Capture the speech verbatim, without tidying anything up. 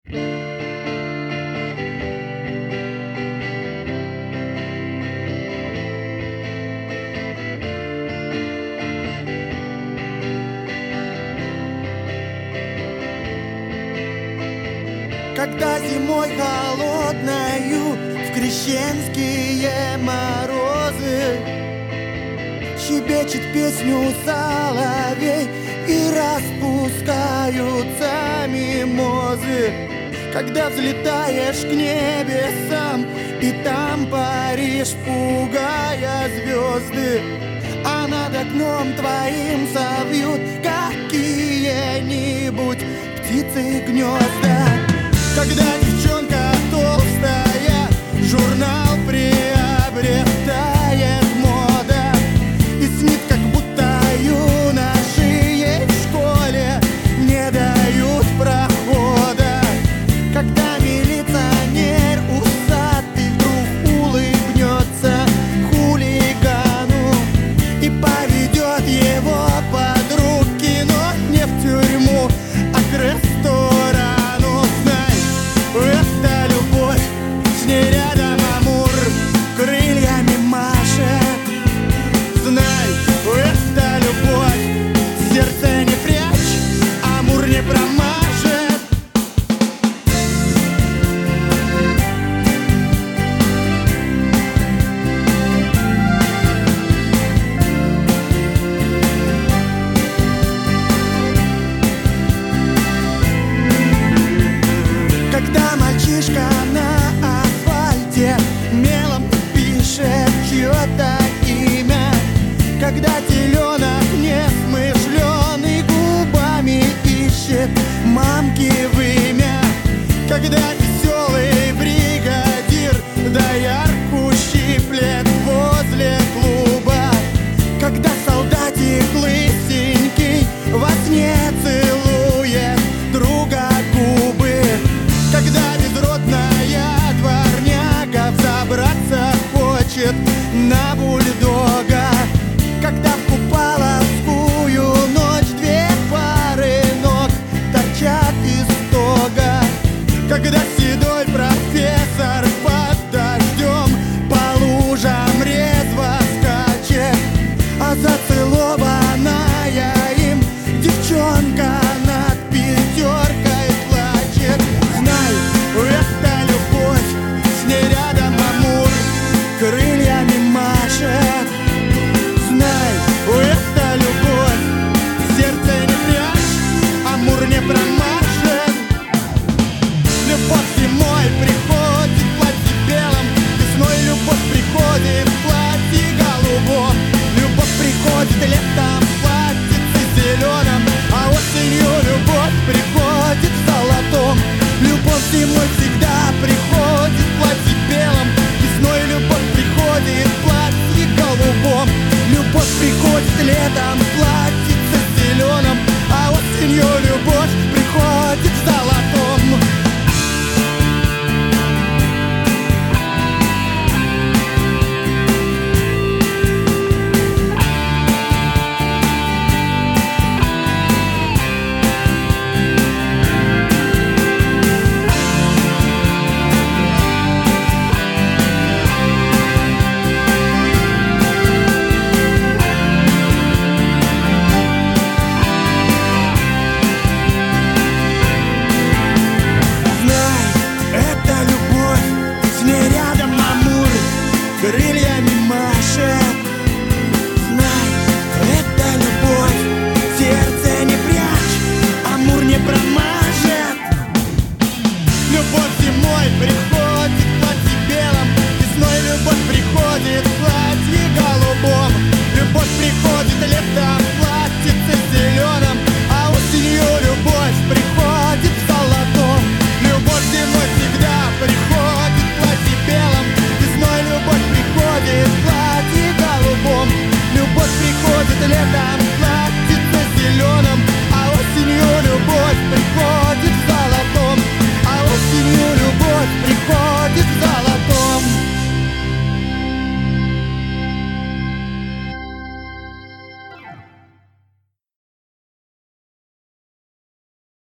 Когда зимой холодною в крещенские морозы щебечет песню соловей и распускаются мимозы. Когда взлетаешь к небесам и там паришь, пугая звезды, а над окном твоим совьют какие-нибудь птицы гнезда. Когда девчонка толстая журнал приобретает мода и снит, как будто юноши ей в школе не дают прохода. Когда милиционер усатый вдруг улыбнется хулигану и поведет его под руки, но не в тюрьму, а к ресторану. Это любовь, с ней рядом Амур крыльями машет. Знай, это любовь, сердце не прячь, Амур не промажет. Когда мальчишка на асфальте мелом пишет чье-то имя, когда теленок несмышленый губами ищет мамки вымя, когда веселый бригадир доярку щиплет возле клуба, когда солдатик лысенький во сне целует друга губы, когда безродная дворняга взобраться хочет на бульдога, когда в купаловскую ночь две пары ног торчат из стога, когда седой профессор под дождем по лужам резво скачет, а зацелованная им девчонка над пятеркой плачет. Знай, это любовь, с ней рядом Амур крыльями машет. Знай, это любовь, сердце не прячь, Амур не промажет. Любовь зимой приходит в платье белом, весной любовь приходит в платье голубом, любовь приходит летом в платьице зеленом, а осенью любовь приходит в золотом. Любовь зимой